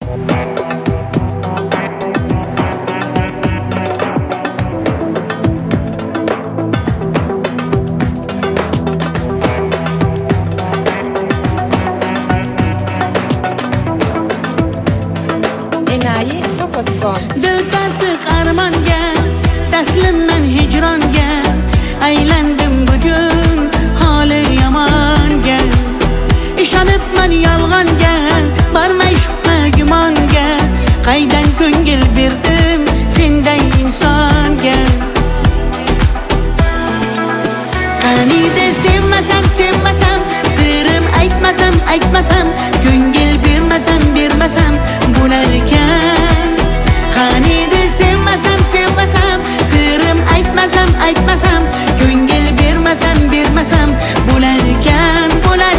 Dil tartiq armonga, taslimman hijronga, aylandim bugun holi yomonga. Ishonibman yolg'onga, bormay shubha gumonga, qaydan ko'ngil berdim senday insonga. Qaniydi sevmasam, sirim aytmasam, ko'ngil bermasam bo'lar ekan. Qaniydi sevmasam, sirim aytmasam, ko'ngil bermasam bo'lar ekan.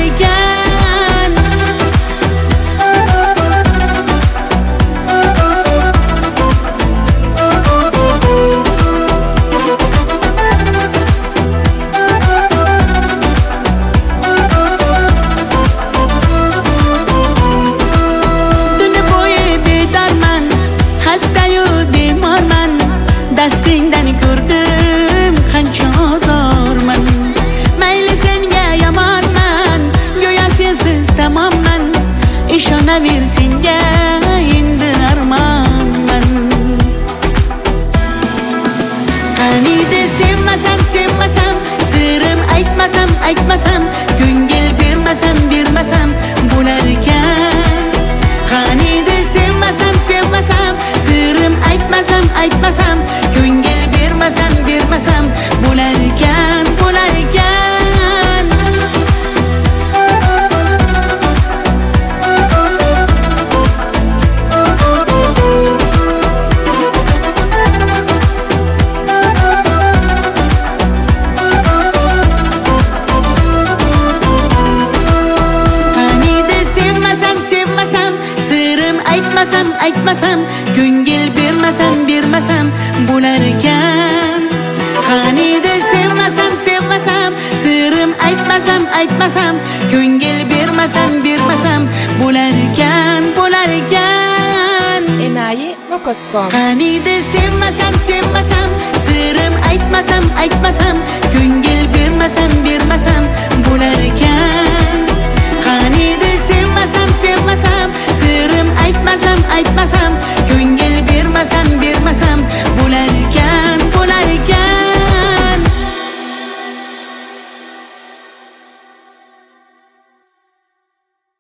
Dastingdan ko'rdim qancha ozorman, mayli senga yomonman, go'yo sensiz tamomman, ishonaver senga endi armonman. Qaniydi sevmasam, sirim aytmasam, ko'ngil bermasam bo'lar ekan. Qaniydi sevmasam, sirim aytmasam, ko'ngil bermasam bo'lar ekan. Qaniydi sevmasam, sirim aytmasam, ko'ngil bermasam bo'lar ekan. Qaniydi sevmasam, sirim aytmasam, ko'ngil bermasam bo'lar ekan. Qaniydi sevmasam, sirim aytmasam, ko'ngil bermasam bo'lar ekan. Qaniydi